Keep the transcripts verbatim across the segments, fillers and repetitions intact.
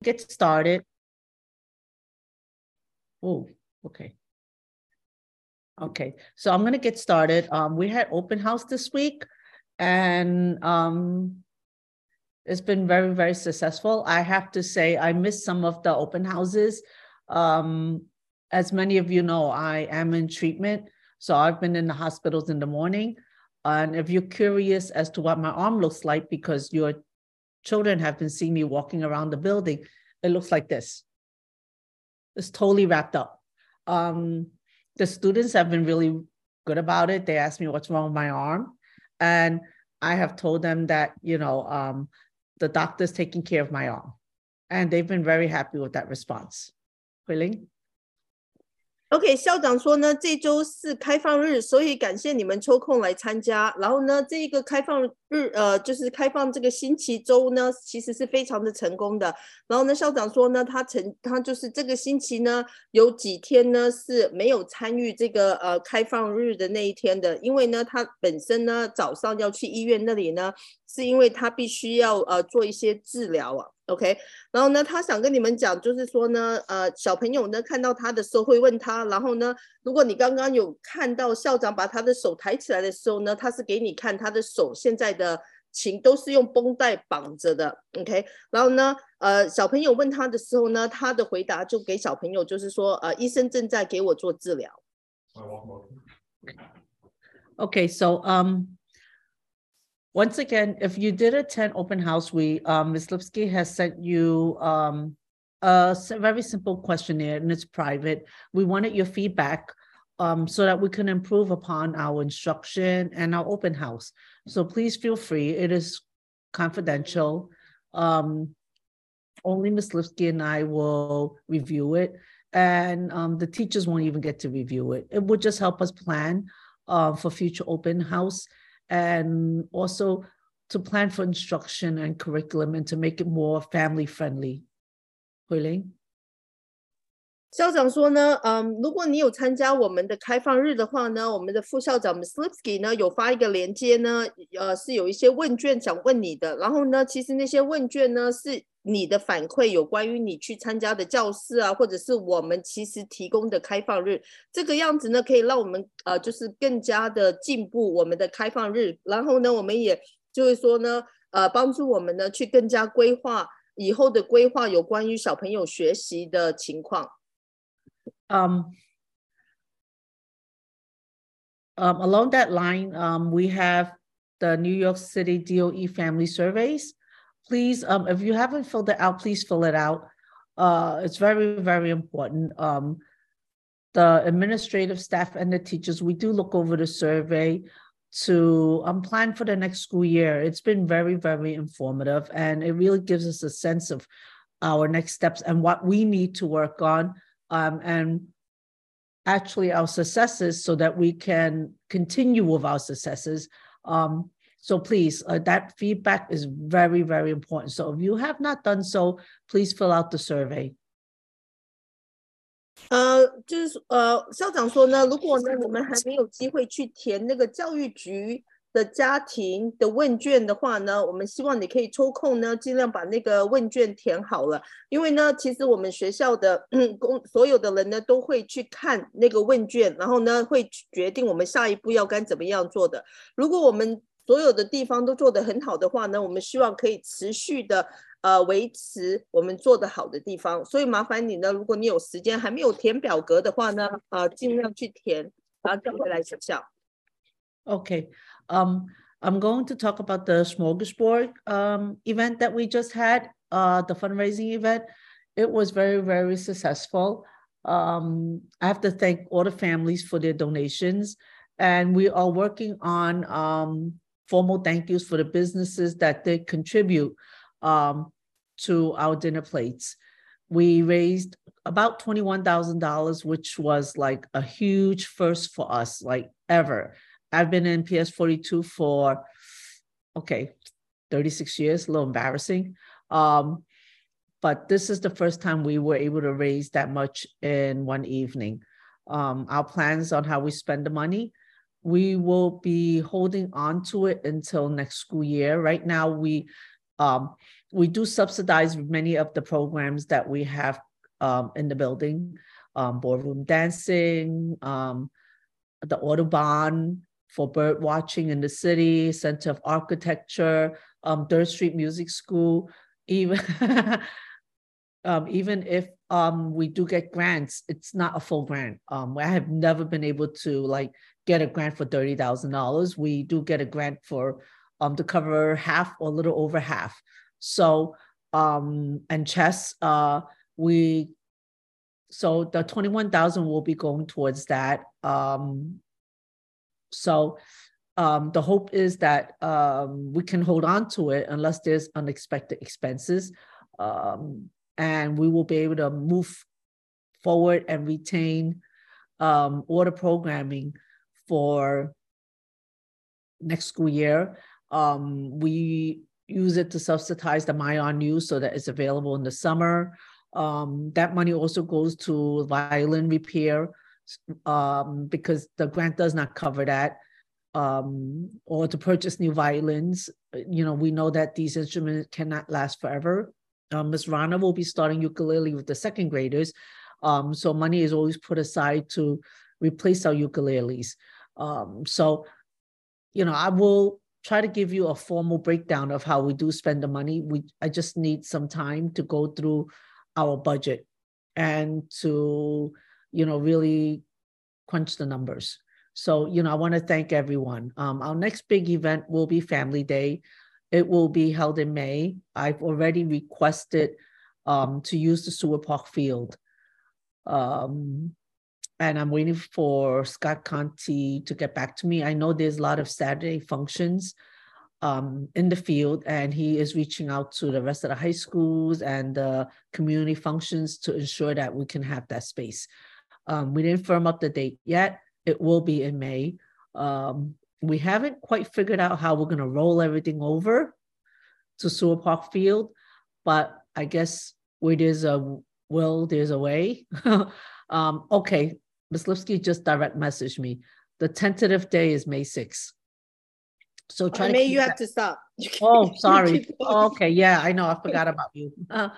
get started. Oh, okay. Okay, so I'm gonna get started. Um, we had open house this week, and um, it's been very, very successful. I have to say, I missed some of the open houses. Um, as many of you know, I am in treatment, so I've been in the hospitals in the morning. And if you're curious as to what my arm looks like, because your children have been seeing me walking around the building, it looks like this. It's totally wrapped up. Um, the students have been really good about it. They asked me what's wrong with my arm. And I have told them that, you know, um, the doctor's taking care of my arm. And they've been very happy with that response. Huiling? OK， 校长说呢，这周是开放日，所以感谢你们抽空来参加。然后呢，这个开放日，呃，就是开放这个星期周呢，其实是非常的成功的。然后呢，校长说呢，他成他就是这个星期呢，有几天呢是没有参与这个呃开放日的那一天的，因为呢，他本身呢早上要去医院那里呢，是因为他必须要呃做一些治疗啊。OK， 然后呢，他想跟你们讲，就是说呢，呃，小朋友呢看到他的时候会问他，然后呢，如果你刚刚有看到校长把他的手抬起来的时候呢，他是给你看他的手现在的情都是用绷带绑着的 ，OK， 然后呢，呃，小朋友问他的时候呢，他的回答就给小朋友就是说，呃，医生正在给我做治疗。 Okay, so um. Once again, if you did attend open house, we um, Miz Lipsky has sent you um, a very simple questionnaire, and it's private. We wanted your feedback um, so that we can improve upon our instruction and our open house. So please feel free. It is confidential. Um, only Miz Lipsky and I will review it, and um, the teachers won't even get to review it. It would just help us plan uh, for future open house, and also to plan for instruction and curriculum and to make it more family friendly. Huiling? 校长说呢，嗯，如果你有参加我们的开放日的话呢，我们的副校长 Miz Lipsky 呢有发一个连接呢，呃，是有一些问卷想问你的。然后呢，其实那些问卷呢是你的反馈，有关于你去参加的教室啊，或者是我们其实提供的开放日，这个样子呢，可以让我们呃就是更加的进步我们的开放日。然后呢，我们也就是说呢，呃，帮助我们呢去更加规划以后的规划有关于小朋友学习的情况。 Um, um, along that line, um, we have the New York City D O E family surveys. Please, um, if you haven't filled it out, please fill it out. Uh, it's very, very important. Um, the administrative staff and the teachers, we do look over the survey to um, plan for the next school year. It's been very, very informative, and it really gives us a sense of our next steps and what we need to work on. Um, and actually our successes so that we can continue with our successes. Um, so please, uh, that feedback is very, very important. So if you have not done so, please fill out the survey. 呃，就是呃，校长说呢，如果呢我们还没有机会去填那个教育局的家庭的问卷的话呢，我们希望你可以抽空呢，尽量把那个问卷填好了。因为呢，其实我们学校的公所有的人呢，都会去看那个问卷，然后呢，会决定我们下一步要该怎么样做的。如果我们所有的地方都做得很好的话呢，我们希望可以持续的呃维持我们做得好的地方。所以麻烦你呢，如果你有时间还没有填表格的话呢，呃，尽量去填，然后交回来学校。 Okay. Um, I'm going to talk about the Smorgasbord um, event that we just had, uh, the fundraising event. It was very, very successful. Um, I have to thank all the families for their donations. And we are working on um, formal thank yous for the businesses that did contribute um, to our dinner plates. We raised about twenty-one thousand dollars, which was like a huge first for us, like ever. I've been in P S forty-two for, okay, thirty-six years, a little embarrassing. Um, but this is the first time we were able to raise that much in one evening. Um, our plans on how we spend the money, we will be holding on to it until next school year. Right now, we Um, we do subsidize many of the programs that we have um, in the building, um, ballroom dancing, um, the Audubon for bird watching in the city, Center of Architecture, um, Third Street Music School, even um, even if um, we do get grants, it's not a full grant. Um, I have never been able to like get a grant for thirty thousand dollars. We do get a grant for um, to cover half or a little over half. So, um, and chess, uh, we, so the twenty-one thousand will be going towards that. Um, so um, the hope is that um, we can hold on to it unless there's unexpected expenses. Um, and we will be able to move forward and retain um, order programming for next school year. Um, we use it to subsidize the Mayan News so that it's available in the summer. Um, that money also goes to violin repair um, because the grant does not cover that. Um, or to purchase new violins. You know, we know that these instruments cannot last forever. Um, Miz Rana will be starting ukulele with the second graders. Um, so money is always put aside to replace our ukuleles. Um, so, you know, I will try to give you a formal breakdown of how we do spend the money. We, I just need some time to go through our budget and to, you know, really crunch the numbers. So, you know, I want to thank everyone. Um, our next big event will be Family Day. It will be held in May. I've already requested um, to use the Seward Park field. Um, and I'm waiting for Scott Conti to get back to me. I know there's a lot of Saturday functions um, in the field, and he is reaching out to the rest of the high schools and the community functions to ensure that we can have that space. Um, we didn't firm up the date yet. It will be in May. Um, we haven't quite figured out how we're going to roll everything over to Seward Park Field, but I guess where there's a will, there's a way. um, okay, Miz Lipsky just direct messaged me. The tentative day is May sixth. So try uh, to May, keep you that. have to stop. Oh, sorry. Oh, okay, yeah, I know, I forgot about you. Uh,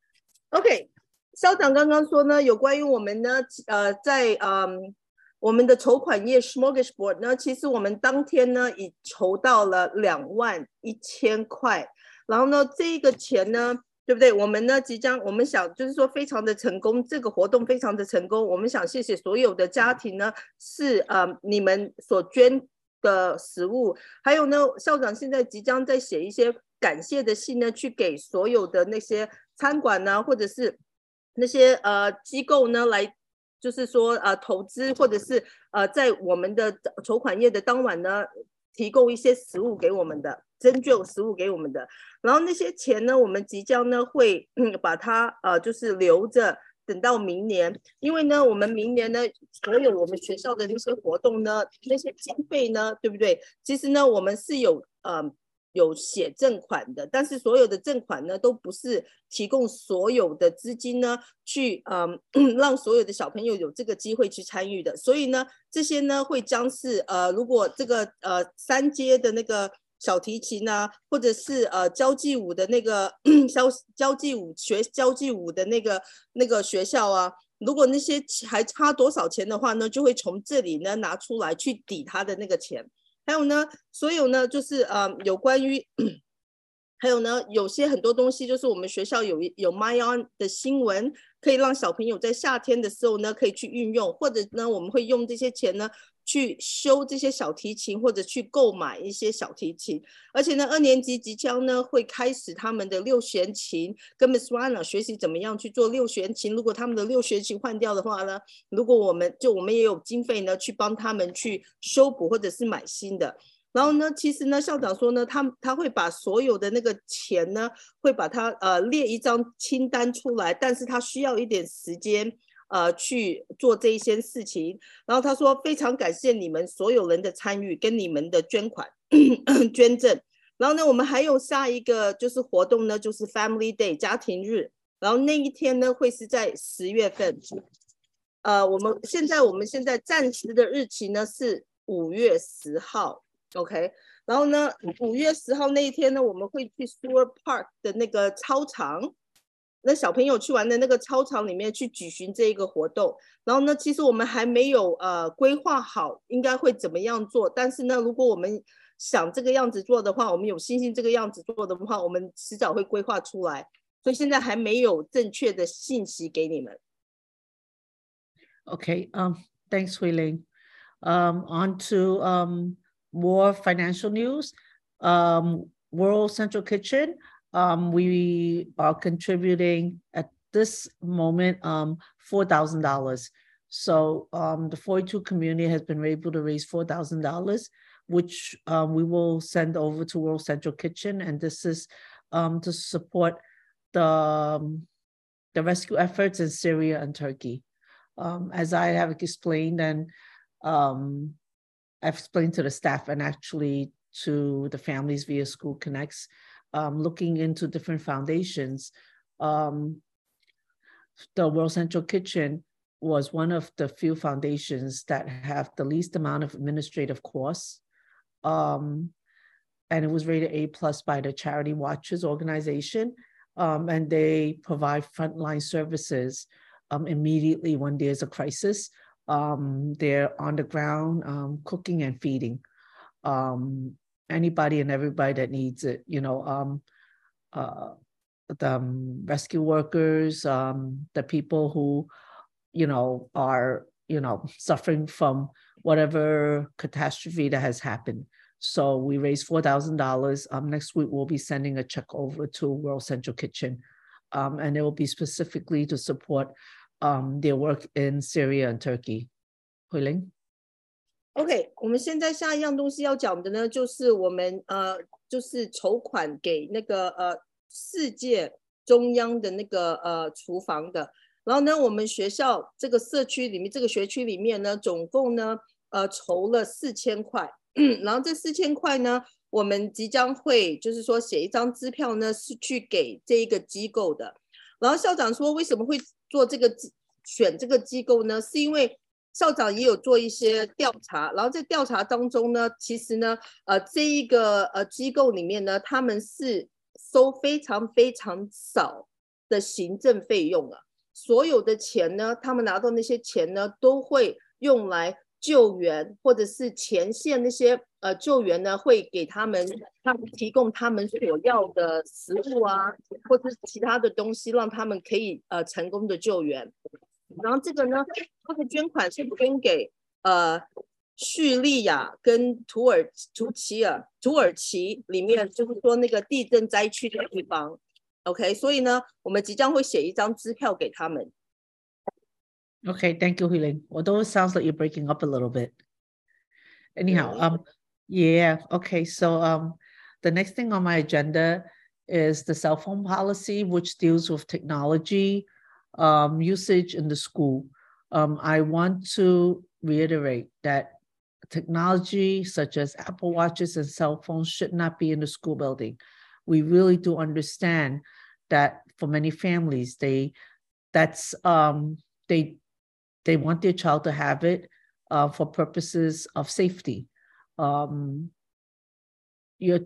OK， 校长刚刚说呢，有关于我们呢，呃，在嗯。我们的筹款页 Smorgasbord 呢，其实我们当天呢已筹到了两万一千块，然后呢，这个钱呢，对不对？我们呢即将，我们想就是说非常的成功，这个活动非常的成功，我们想谢谢所有的家庭呢，是呃你们所捐的食物，还有呢，校长现在即将在写一些感谢的信呢，去给所有的那些餐馆呢，或者是那些呃机构呢来。就是说呃投资或者是呃在我们的筹款页的当晚呢提供一些食物给我们的捐救食物给我们的，然后那些钱呢我们即将呢会、嗯、把它呃就是留着等到明年，因为呢我们明年呢所有我们学校的那些活动呢那些经费呢对不对，其实呢我们是有呃有写赠款的，但是所有的赠款呢都不是提供所有的资金呢去嗯让所有的小朋友有这个机会去参与的，所以呢这些呢会将是呃如果这个呃三阶的那个小提琴啊，或者是呃交际舞的那个交交际舞学交际舞的那个那个学校啊，如果那些还差多少钱的话呢，就会从这里呢拿出来去抵他的那个钱。还有呢，所有呢，就是呃，有关于，还有呢，有些很多东西，就是我们学校有有 Mayan 的新闻，可以让小朋友在夏天的时候呢，可以去运用，或者呢，我们会用这些钱呢，去修这些小提琴，或者去购买一些小提琴。而且呢，二年级即将呢会开始他们的六弦琴，跟 Miss Rana 学习怎么样去做六弦琴。如果他们的六弦琴换掉的话呢，如果我们就我们也有经费呢，去帮他们去修补或者是买新的。然后呢，其实呢，校长说呢，他他会把所有的那个钱呢，会把它呃列一张清单出来，但是他需要一点时间呃去做这一些事情。然后他说非常感谢你们所有人的参与跟你们的捐款捐赠。然后呢，我们还有下一个就是活动呢，就是 Family Day 家庭日。然后那一天呢，会是在十月份。呃，我们现在我们现在暂时的日期呢是五月十号。OK， 然后呢，五月十号那一天呢，我们会去 Stewart Park 的那个操场，那小朋友去玩的那个操场里面去举行这一个活动。然后呢，其实我们还没有呃规划好应该会怎么样做，但是呢，如果我们想这个样子做的话，我们有信心这个样子做的话，我们迟早会规划出来。所以现在还没有正确的信息给你们。 Okay, um, thanks, Hui-Ling. Um, on to um, more financial news. Um, World Central Kitchen, um, we are contributing at this moment um, four thousand dollars. So um, the forty-two community has been able to raise four thousand dollars, which um, we will send over to World Central Kitchen. And this is um, to support the, um, the rescue efforts in Syria and Turkey. Um, as I have explained, and um, I've explained to the staff and actually to the families via School Connects, um, looking into different foundations. Um, the World Central Kitchen was one of the few foundations that have the least amount of administrative costs. Um, and it was rated A plus by the Charity Watchers organization. Um, and they provide frontline services um, immediately when there's a crisis. Um, they're on the ground um, cooking and feeding um, anybody and everybody that needs it. You know, um, uh, the um, rescue workers, um, the people who, you know, are, you know, suffering from whatever catastrophe that has happened. So we raised four thousand dollars. Um, next week, we'll be sending a check over to World Central Kitchen. Um, and it will be specifically to support um, their work in Syria and Turkey. Hui-Ling? OK， 我们现在下一样东西要讲的呢，就是我们呃，就是筹款给那个呃世界中央的那个呃厨房的。然后呢，我们学校这个社区里面，这个学区里面呢，总共呢呃筹了四千块。然后这四千块呢，我们即将会就是说写一张支票呢，是去给这一个机构的。然后校长说，为什么会做这个选这个机构呢？是因为校长也有做一些调查，然后在调查当中呢，其实呢，呃，这一个呃机构里面呢，他们是收非常非常少的行政费用啊，所有的钱呢，他们拿到那些钱呢，都会用来救援，或者是前线那些呃救援呢，会给他们他们提供他们所要的食物啊，或者是其他的东西，让他们可以呃成功的救援。然后这个呢，这个捐款是捐给呃叙利亚跟土耳土奇尔土耳其里面，就是说那个地震灾区的地方。OK， 所以呢，我们即将会写一张支票给他们。 Okay, thank you, Hui-Ling. Although it sounds like you're breaking up a little bit. Anyhow, um, yeah, okay. So um, the next thing on my agenda is the cell phone policy, which deals with technology um, usage in the school. Um, I want to reiterate that technology such as Apple Watches and cell phones should not be in the school building. We really do understand that for many families, they that's um, they they want their child to have it uh, for purposes of safety. Um, your,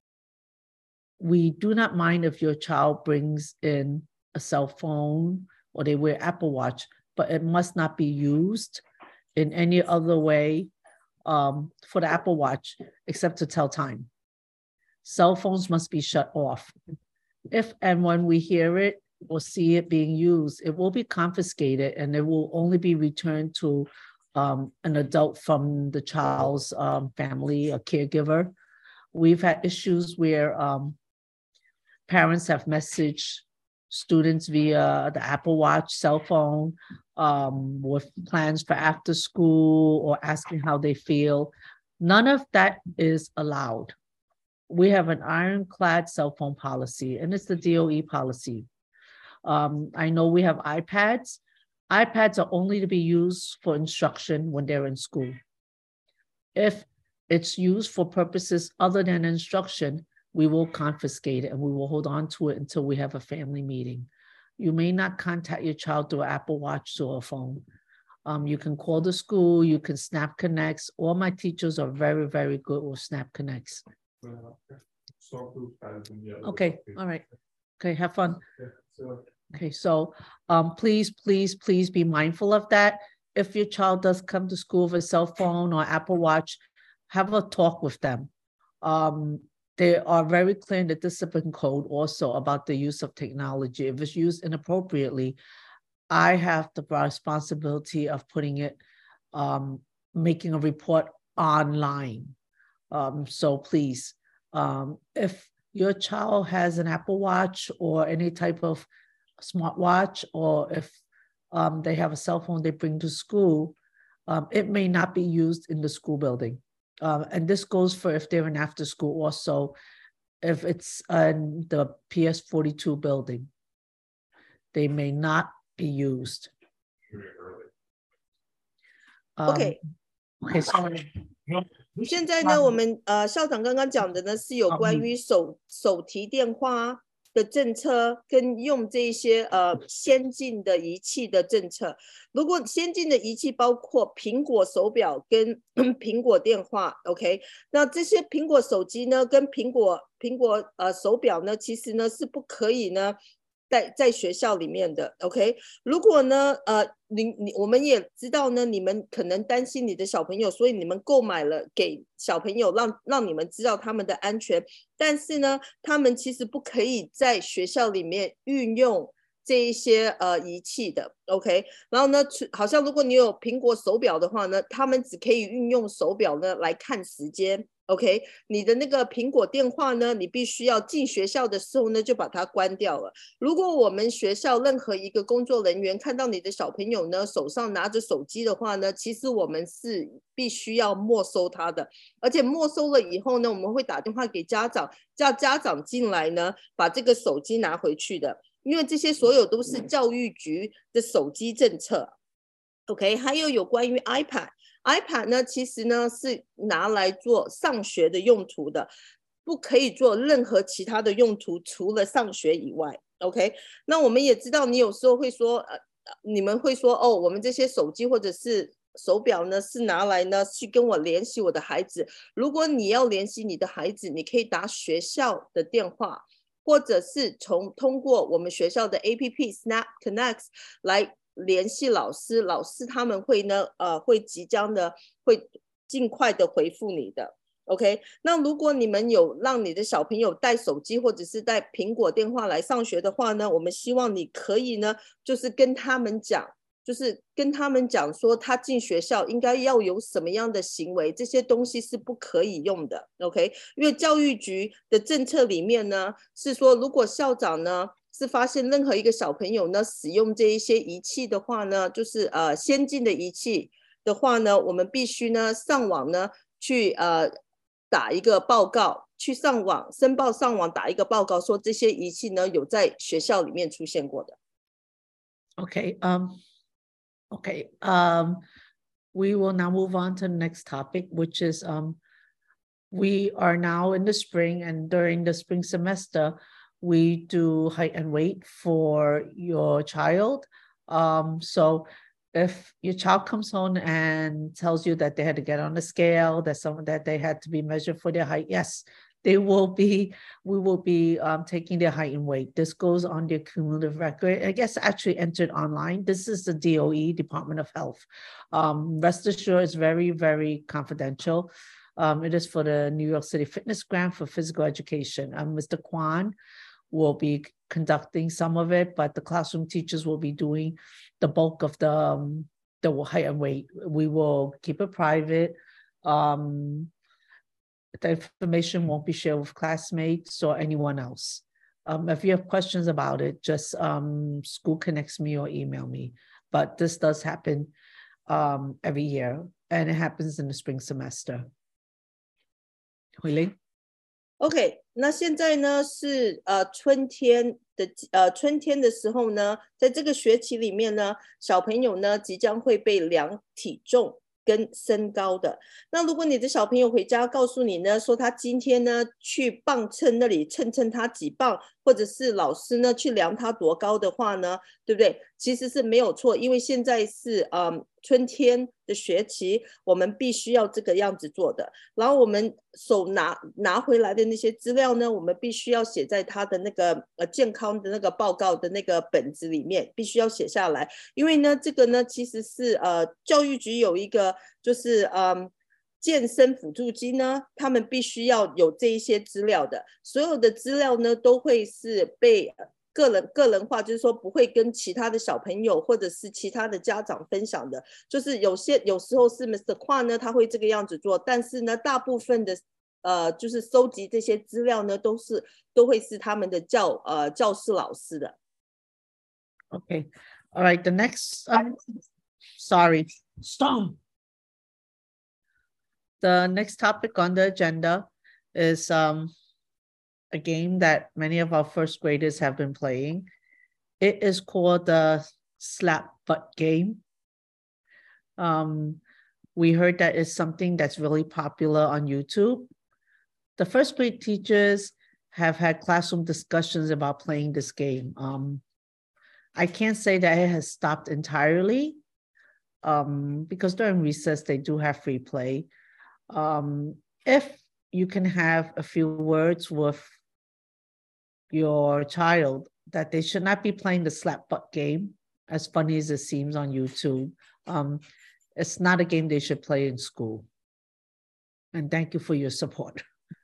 we do not mind if your child brings in a cell phone or they wear Apple Watch, but it must not be used in any other way um, for the Apple Watch except to tell time. Cell phones must be shut off. If and when we hear it or see it being used, it will be confiscated and it will only be returned to um, an adult from the child's um, family, a caregiver. We've had issues where um, parents have messaged students via the Apple Watch cell phone um, with plans for after school or asking how they feel. None of that is allowed. We have an ironclad cell phone policy, and it's the D O E policy. Um, I know we have iPads. iPads are only to be used for instruction when they're in school. If it's used for purposes other than instruction, we will confiscate it and we will hold on to it until we have a family meeting. You may not contact your child through an Apple Watch or a phone. Um, you can call the school, you can Snap Connects. All my teachers are very, very good with Snap Connects. Okay, all right. Okay, have fun. Okay, so um, please, please, please be mindful of that. If your child does come to school with a cell phone or Apple Watch, have a talk with them. Um, they are very clear in the discipline code also about the use of technology. If it's used inappropriately, I have the responsibility of putting it, um, making a report online. Um, so please, um, if your child has an Apple Watch or any type of smartwatch, or if um, they have a cell phone they bring to school, um, it may not be used in the school building. Um, and this goes for if they're in after school also, if it's in the P S forty-two building, they may not be used. Um, OK， okay, sorry. 现在呢，我们呃校长刚刚讲的呢是有关于手手提电话的政策跟用这些呃先进的仪器的政策。如果先进的仪器包括苹果手表跟苹果电话 ，OK， 那这些苹果手机呢跟苹果苹果呃手表呢，其实呢是不可以呢。在在学校里面的 ，OK， 如果呢，呃，你你我们也知道呢，你们可能担心你的小朋友，所以你们购买了给小朋友，让让你们知道他们的安全。但是呢，他们其实不可以在学校里面运用这一些呃仪器的 ，OK。然后呢，好像如果你有苹果手表的话呢，他们只可以运用手表呢来看时间。OK， 你的那个苹果电话呢，你必须要进学校的时候呢，就把它关掉了。如果我们学校任何一个工作人员看到你的小朋友呢手上拿着手机的话呢，其实我们是必须要没收他的，而且没收了以后呢，我们会打电话给家长，叫家长进来呢，把这个手机拿回去的，因为这些所有都是教育局的手机政策。OK， 还有有关于 iPad。iPad 呢，其实呢是拿来做上学的用途的，不可以做任何其他的用途，除了上学以外。OK， 那我们也知道，你有时候会说，呃，你们会说，哦，我们这些手机或者是手表呢，是拿来呢去跟我联系我的孩子。如果你要联系你的孩子，你可以打学校的电话，或者是从通过我们学校的 A P P Snap Connects 来。联系老师，老师他们会呢，呃，会即将的，会尽快的回复你的。OK， 那如果你们有让你的小朋友带手机或者是带苹果电话来上学的话呢，我们希望你可以呢，就是跟他们讲，就是跟他们讲说，他进学校应该要有什么样的行为，这些东西是不可以用的。OK， 因为教育局的政策里面呢，是说如果校长呢。是发现任何一个小朋友呢使用这一些仪器的话呢，就是呃先进的仪器的话呢，我们必须呢上网呢去呃打一个报告，去上网申报上网打一个报告，说这些仪器呢有在学校里面出现过的。 Okay, um, okay, um, we will now move on to the next topic, which is um, we are now in the spring, and during the spring semester. We do height and weight for your child. Um, so if your child comes home and tells you that they had to get on the scale, that some that they had to be measured for their height, yes, they will be, we will be um, taking their height and weight. This goes on their cumulative record. I guess actually entered online. This is the D O E, Department of Health. Um, rest assured, it's very, very confidential. Um, it is for the New York City Fitness Grant for Physical Education. Um, Mister Kwan will be conducting some of it, but the classroom teachers will be doing the bulk of the, um, the height and weight. We will keep it private. Um, the information won't be shared with classmates or anyone else. Um, if you have questions about it, just um, school connects me or email me. But this does happen um, every year, and it happens in the spring semester. Huiling? OK， 那现在呢是呃春天的呃春天的时候呢，在这个学期里面呢，小朋友呢即将会被量体重跟身高的。那如果你的小朋友回家告诉你呢，说他今天呢去磅秤那里称称他几磅， 或者是老师呢去量他多高的话呢，对不对？其实是没有错，因为现在是嗯春天的学期，我们必须要这个样子做的。然后我们手拿拿回来的那些资料呢，我们必须要写在他的那个呃健康的那个报告的那个本子里面，必须要写下来。因为呢，这个呢其实是呃教育局有一个就是嗯。健身辅助金呢，他们必须要有这一些资料的，所有的资料呢都会是被个人个人化，就是说不会跟其他的小朋友或者是其他的家长分享的。就是有些有时候是 Mister Kwan 呢，他会这个样子做，但是呢，大部分的呃就是收集这些资料呢，都是都会是他们的教呃教室老师的。 Okay, all right. The next, um, sorry, stop. The next topic on the agenda is um, a game that many of our first graders have been playing. It is called the slap butt game. Um, we heard that it's something that's really popular on YouTube. The first grade teachers have had classroom discussions about playing this game. Um, I can't say that it has stopped entirely um, because during recess, they do have free play. Um, if you can have a few words with your child that they should not be playing the slap butt game, as funny as it seems on YouTube, um, it's not a game they should play in school. And thank you for your support.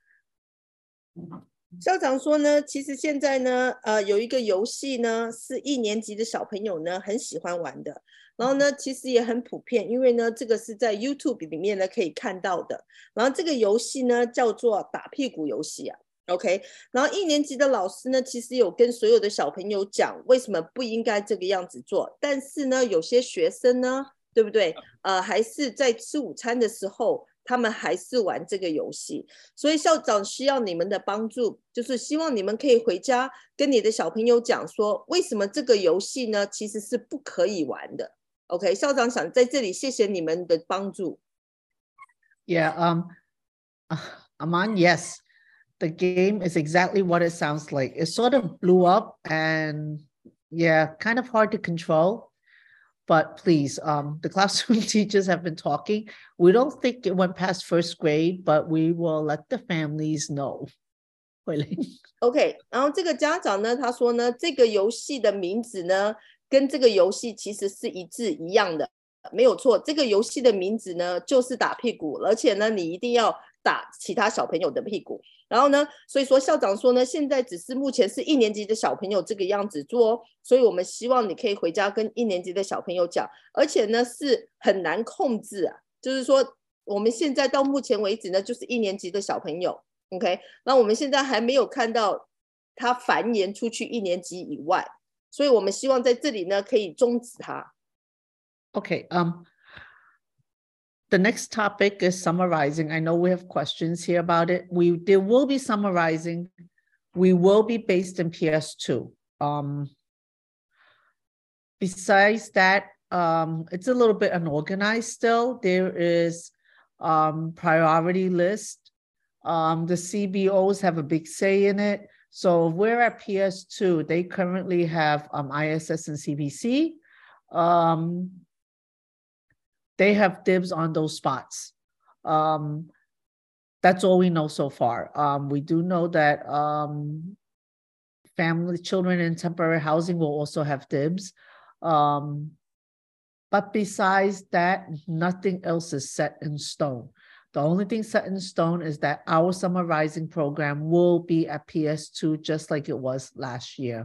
校长说呢，其实现在呢，呃，有一个游戏呢，是一年级的小朋友呢很喜欢玩的，然后呢，其实也很普遍，因为呢，这个是在 YouTube 里面呢可以看到的。然后这个游戏呢叫做打屁股游戏啊 ，OK。然后一年级的老师呢，其实有跟所有的小朋友讲为什么不应该这个样子做，但是呢，有些学生呢，对不对？呃，还是在吃午餐的时候。他们还是玩这个游戏，所以校长需要你们的帮助，就是希望你们可以回家跟你的小朋友讲说，为什么这个游戏呢其实是不可以玩的。OK， 校长想在这里谢谢你们的帮助。 Yeah, um, Aman, yes, the game is exactly what it sounds like. It sort of blew up and yeah, kind of hard to control. But please, um, the classroom teachers have been talking. We don't think it went past first grade, but we will let the families know. OK， 然后这个家长呢，他说呢，这个游戏的名字呢，跟这个游戏其实是一致一样的，没有错。这个游戏的名字呢，就是打屁股，而且呢，你一定要打其他小朋友的屁股。然后呢，所以说校长说呢，现在只是目前是一年级的小朋友这个样子做哦，所以我们希望你可以回家跟一年级的小朋友讲，而且呢是很难控制啊，就是说我们现在到目前为止呢，就是一年级的小朋友 ，OK， 那我们现在还没有看到他繁衍出去一年级以外，所以我们希望在这里呢可以终止它。 Okay, um. The next topic is summarizing. I know we have questions here about it. We there will be summarizing. We will be based in P S two. Um, besides that, um, it's a little bit unorganized still. There is um, priority list. Um, the C B Os have a big say in it. So if we're at P S two, they currently have um, I S S and C B C. Um, They have dibs on those spots. Um, that's all we know so far. Um, we do know that um, family, children in temporary housing will also have dibs. Um, but besides that, nothing else is set in stone. The only thing set in stone is that our Summer Rising program will be at P S two just like it was last year.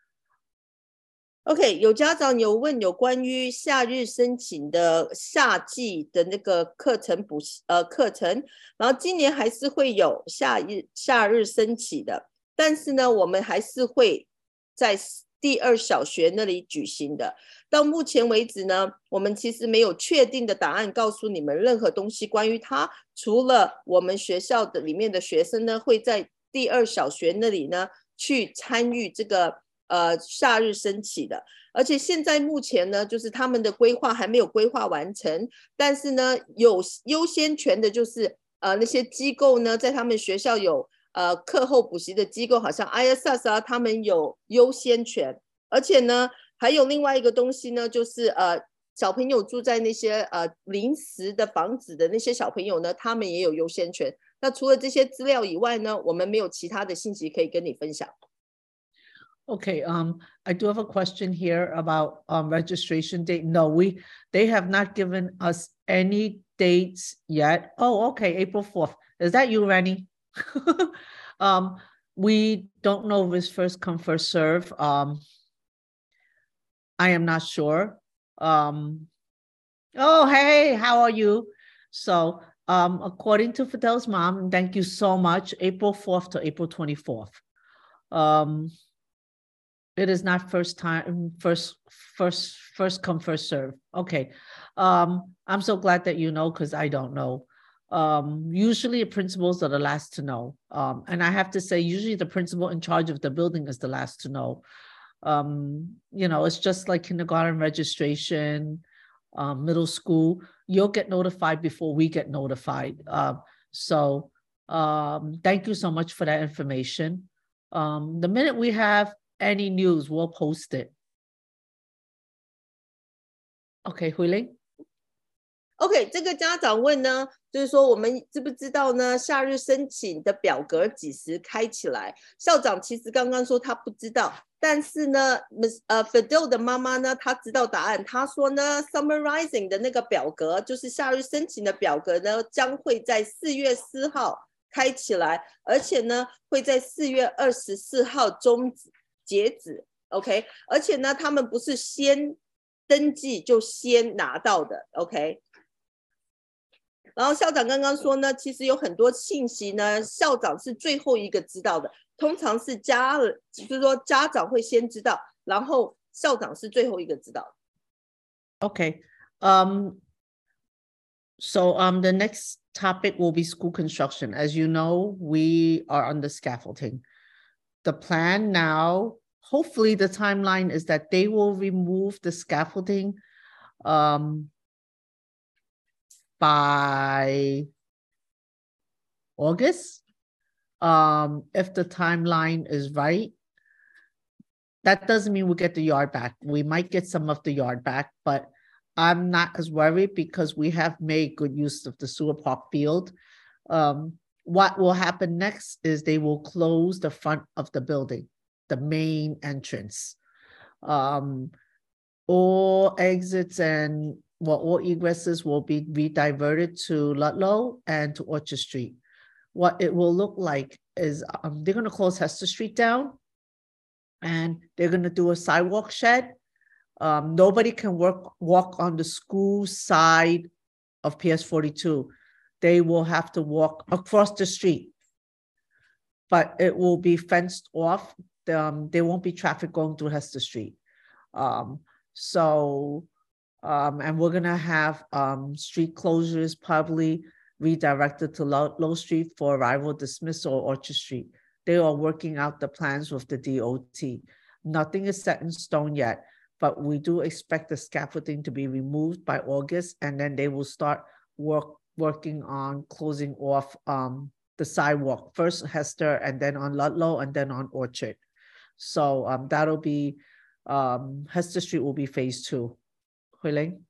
OK， 有家长有问有关于夏日申请的夏季的那个课程补习呃课程，然后今年还是会有夏日夏日升旗的，但是呢，我们还是会在第二小学那里举行的。到目前为止呢，我们其实没有确定的答案告诉你们任何东西关于它，除了我们学校的里面的学生呢会在第二小学那里呢去参与这个。呃，夏日升旗的，而且现在目前呢，就是他们的规划还没有规划完成，但是呢，有优先权的就是呃那些机构呢，在他们学校有呃课后补习的机构，好像 I S S 啊，他们有优先权。而且呢，还有另外一个东西呢，就是呃小朋友住在那些呃临时的房子的那些小朋友呢，他们也有优先权。那除了这些资料以外呢，我们没有其他的信息可以跟你分享。 Okay, um, I do have a question here about um, registration date. No, we they have not given us any dates yet. Oh, okay, April fourth. Is that you, Rennie? um, we don't know if it's first come, first serve. Um, I am not sure. Um, oh, hey, how are you? So, um, according to Fidel's mom, thank you so much, April fourth to April twenty-fourth. Um, It is not first time, first, first, first come, first serve. Okay. Um, I'm so glad that you know, because I don't know. Um, usually principals are the last to know. Um, and I have to say, usually the principal in charge of the building is the last to know. Um, you know, it's just like kindergarten registration, um, middle school. You'll get notified before we get notified. Uh, so um, thank you so much for that information. Um, the minute we have any news, we'll post it. Okay, Huiling? OK， 这个家长问呢，就是说我们知不知道呢？夏日申请的表格几时开起来？校长其实刚刚说他不知道，但是呢，呃 ，Fidel 的妈妈呢，她知道答案。她说呢 ，Summarizing 的那个表格，就是夏日申请的表格呢，将会在四月四号开起来，而且呢，会在四月二十四号终止截止。OK， 而且呢，他们不是先登记就先拿到的。OK。然后校长刚刚说呢，其实有很多信息呢，校长是最后一个知道的，通常是家，就是说家长会先知道，然后校长是最后一个知道。 Okay. Um, so um, the next topic will be school construction. As you know, we are on the scaffolding. The plan now, hopefully the timeline is that they will remove the scaffolding um, by August, um, if the timeline is right. That doesn't mean we'll get the yard back. We might get some of the yard back, but I'm not as worried because we have made good use of the sewer park field. Um, what will happen next is they will close the front of the building, the main entrance. Um, all exits and well, all egresses will be rediverted to Ludlow and to Orchard Street. What it will look like is um, they're going to close Hester Street down and they're going to do a sidewalk shed. Um, nobody can work walk on the school side of P S forty-two. They will have to walk across the street, but it will be fenced off. Um, there won't be traffic going through Hester Street. Um, so Um, and we're gonna have um, street closures probably redirected to Low, Low Street for arrival dismissal or Orchard Street. They are working out the plans with the D O T. Nothing is set in stone yet, but we do expect the scaffolding to be removed by August, and then they will start work working on closing off um, the sidewalk, first Hester, and then on Ludlow, and then on Orchard. So um, that'll be, um, Hester Street will be phase two. 慧玲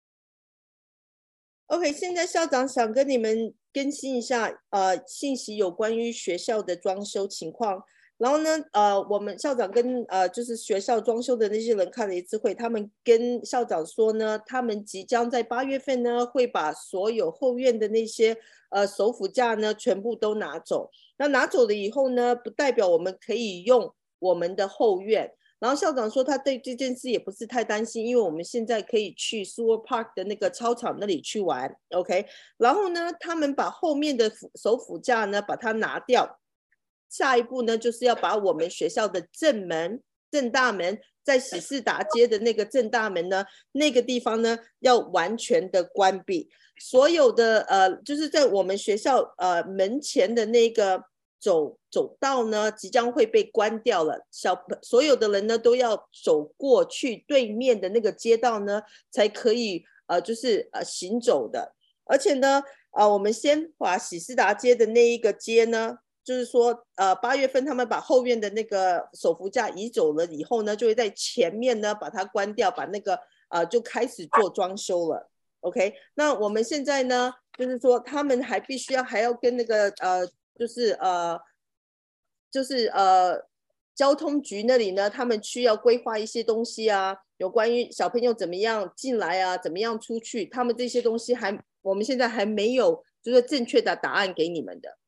OK， 现在校长想跟你们更新一下呃信息，有关于学校的装修情况。然后呢，呃，我们校长跟呃就是学校装修的那些人开了一次会，他们跟校长说呢，他们即将在八月份呢会把所有后院的那些呃手扶架呢全部都拿走。那拿走了以后呢，不代表我们可以用我们的后院。然后校长说他对这件事也不是太担心，因为我们现在可以去 Sewer Park 的那个操场那里去玩 OK， 然后呢他们把后面的手扶架呢把它拿掉，下一步呢就是要把我们学校的正门正大门在喜事达街的那个正大门呢那个地方呢要完全的关闭，所有的呃就是在我们学校呃门前的那个走走道呢即将会被关掉了，小所有的人呢都要走过去对面的那个街道呢才可以呃就是呃行走的。而且呢呃我们先把喜事达街的那一个街呢就是说呃八月份他们把后院的那个手扶架移走了以后呢，就会在前面呢把它关掉，把那个呃就开始做装修了。OK， 那我们现在呢，就是说他们还必须要还要跟那个呃，就是呃，就是呃，交通局那里呢，他们需要规划一些东西啊，有关于小朋友怎么样进来啊，怎么样出去，他们这些东西还我们现在还没有就是正确的答案给你们的。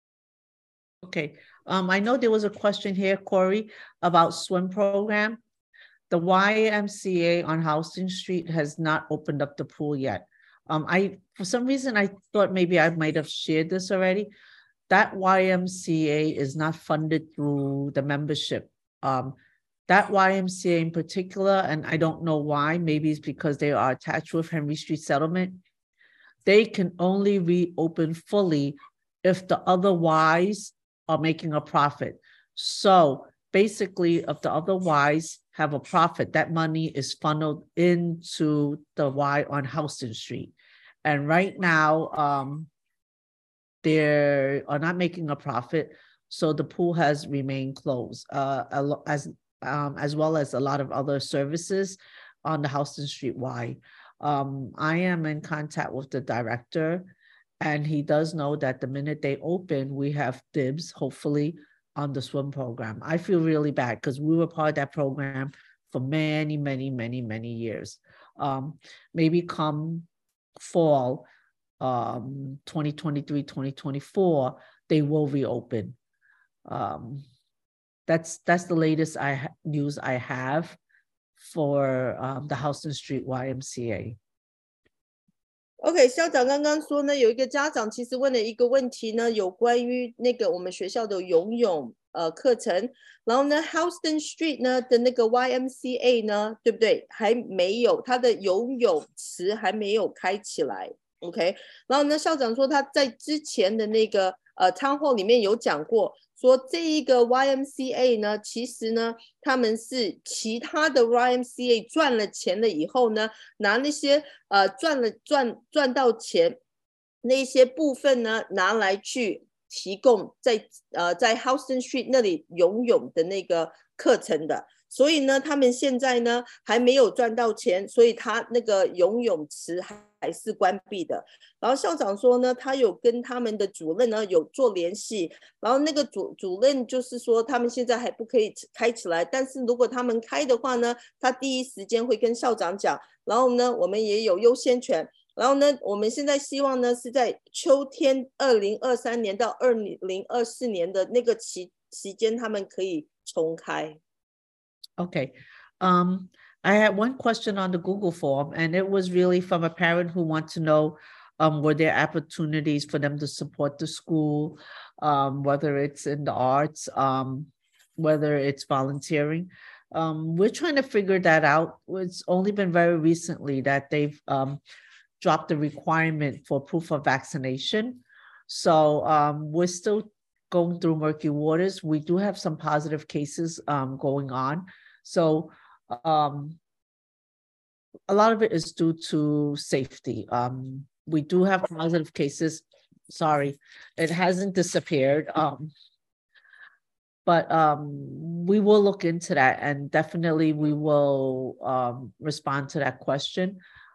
Okay, um, I know there was a question here, Corey, about swim program. The Y M C A on Houston Street has not opened up the pool yet. Um, I, for some reason, I thought maybe I might have shared this already. That Y M C A is not funded through the membership. Um, that Y M C A in particular, and I don't know why, maybe it's because they are attached with Henry Street Settlement. They can only reopen fully if the other Ys are making a profit. So basically, if the other Ys have a profit, that money is funneled into the Y on Houston Street. And right now, um, they are not making a profit, so the pool has remained closed, uh, as um, as well as a lot of other services on the Houston Street Y. Um, I am in contact with the director, and he does know that the minute they open, we have dibs, hopefully, on the swim program. I feel really bad because we were part of that program for many, many, many, many years. Um, maybe come fall, um, twenty twenty-three, twenty twenty-four, they will reopen. Um, that's that's the latest I news I have for um, the Houston Street Y M C A. OK， 校长刚刚说呢，有一个家长其实问了一个问题呢，有关于那个我们学校的游泳呃课程，然后呢 ，Houston Street 呢的那个 Y M C A 呢，对不对？还没有，它的游泳池还没有开起来。OK， 然后呢，校长说他在之前的那个呃 town hall 里面有讲过。说这一个 Y M C A 呢，其实呢，他们是其他的 Y M C A 赚了钱了以后呢，拿那些呃赚了赚赚到钱那些部分呢，拿来去提供在呃在 Houston Street 那里游泳的那个课程的。所以呢，他们现在呢还没有赚到钱，所以他那个游泳池还是关闭的。然后校长说呢，他有跟他们的主任呢有做联系，然后那个主主任就是说他们现在还不可以开起来，但是如果他们开的话呢，他第一时间会跟校长讲，然后呢我们也有优先权。然后呢，我们现在希望呢是在秋天二零二三年到二零二四年的那个期期间，他们可以重开。 Okay. Um, I had one question on the Google form, and it was really from a parent who wants to know, um, were there opportunities for them to support the school, um, whether it's in the arts, um, whether it's volunteering. Um, we're trying to figure that out. It's only been very recently that they've um, dropped the requirement for proof of vaccination. So um, we're still going through murky waters. We do have some positive cases um, going on. So um, a lot of it is due to safety. Um, we do have positive cases. Sorry, it hasn't disappeared. Um, but um, we will look into that, and definitely we will um, respond to that question.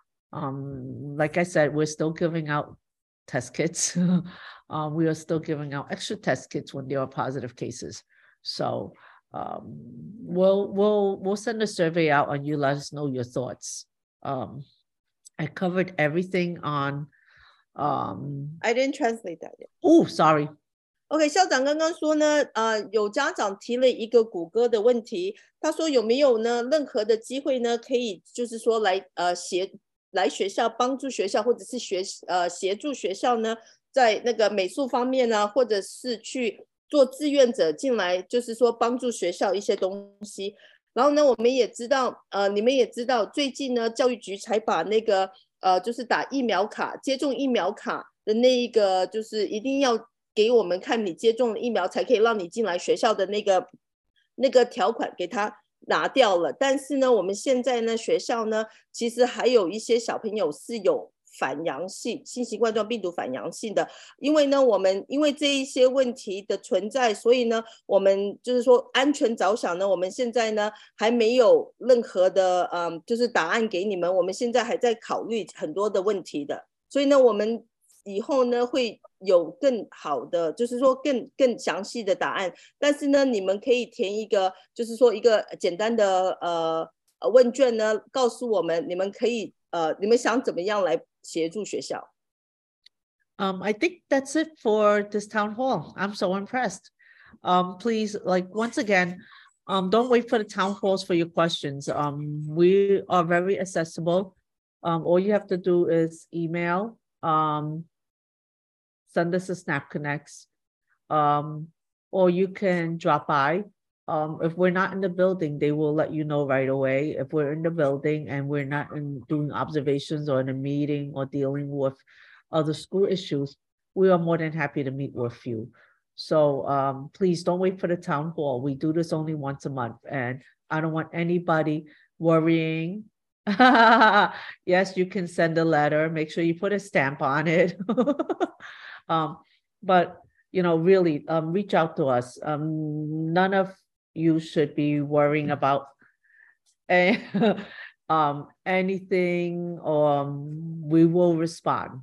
Um, like I said, we're still giving out test kits. um, we are still giving out extra test kits when there are positive cases. So um, we'll we'll we'll send a survey out and you let us know your thoughts. Um, I covered everything on. Um, I didn't translate that yet. Oh, sorry. OK， 校长刚刚说呢，呃，有家长提了一个谷歌的问题，他说有没有呢任何的机会呢，可以就是说来呃协来学校帮助学校，或者是学呃协助学校呢，在那个美术方面呢，或者是去做志愿者进来，就是说帮助学校一些东西。然后呢，我们也知道，呃，你们也知道，最近呢，教育局才把那个呃，就是打疫苗卡、接种疫苗卡的那一个，就是一定要给我们看你接种了疫苗才可以让你进来学校的那个那个条款给他拿掉了。但是呢，我们现在呢，学校呢，其实还有一些小朋友是有反阳性，新型冠状病毒反阳性的。因为呢，我们因为这一些问题的存在，所以呢，我们就是说安全着想呢，我们现在呢还没有任何的嗯，就是答案给你们，我们现在还在考虑很多的问题的，所以呢，我们以后呢会有更好的，就是说更更详细的答案。但是呢，你们可以填一个，就是说一个简单的呃问卷呢，告诉我们你们可以呃你们想怎么样来协助学校。 Um, I think that's it for this town hall. I'm so impressed. Um, please, like once again, um, don't wait for the town halls for your questions. Um, we are very accessible. Um, all you have to do is email, um, send us a Snap Connects, um, or you can drop by. Um, if we're not in the building, they will let you know right away. If we're in the building and we're not in doing observations or in a meeting or dealing with other school issues, we are more than happy to meet with you. So um, please don't wait for the town hall. We do this only once a month, and I don't want anybody worrying. Yes, you can send a letter. Make sure you put a stamp on it. um, but you know, really, um, reach out to us. Um, none of you should be worrying about um, anything. Um, we will respond.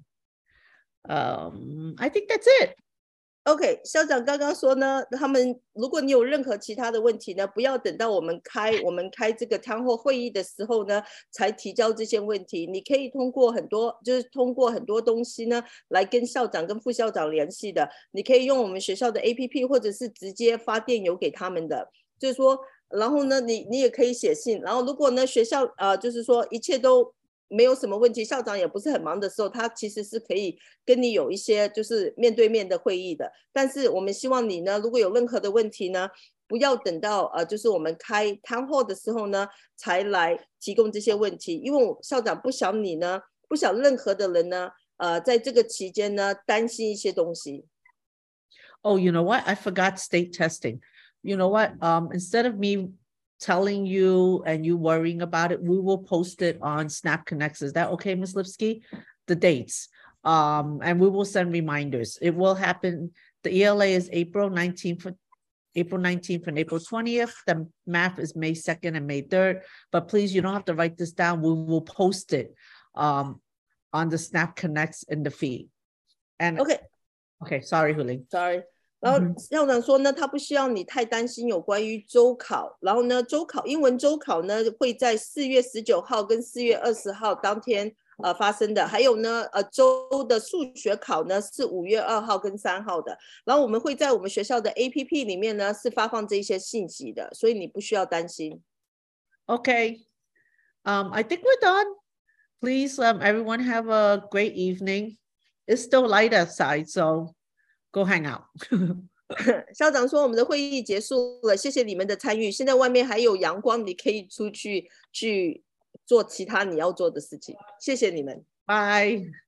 Um, I think that's it. OK， 校长刚刚说呢，他们如果你有任何其他的问题呢，不要等到我们开我们开这个谈后会议的时候呢，才提交这些问题。你可以通过很多，就是通过很多东西呢，来跟校长跟副校长联系的。你可以用我们学校的 A P P， 或者是直接发电邮给他们的。就是说，然后呢，你你也可以写信。然后如果呢学校呃，就是说一切都没有什么问题，校长也不是很忙的时候，他其实是可以跟你有一些就是面对面的会议的。但是我们希望你呢，如果有任何的问题呢，不要等到呃，就是我们开谈后的时候呢，才来提供这些问题，因为校长不想你呢，不想任何的人呢，呃，在这个期间呢，担心一些东西。 Oh, you know what? I forgot state testing. You know what? Um, instead of me telling you and you worrying about it, we will post it on Snap Connects. Is that okay, Miz Lipsky? The dates. Um, and we will send reminders. It will happen. The E L A is April nineteenth, April nineteenth and April twentieth. The math is May second and May third. But please, you don't have to write this down. We will post it um, on the Snap Connects in the feed. And okay, okay, sorry, Huli. Sorry. 然后校长说呢，他不希望你太担心有关于周考。然后呢，周考英文周考呢会在四月十九号跟四月二十号当天呃发生的。还有呢，呃周的数学考呢是五月二号跟三号的。然后我们会在我们学校的 A P P 里面呢是发放这些信息的，所以你不需要担心。 Okay, um, I think we're done. Please, um, everyone have a great evening. It's still light outside, so go hang out. 校长说我们的会议结束了，谢谢你们的参与。现在外面还有阳光，你可以出去去做其他你要做的事情。谢谢你们。 Bye.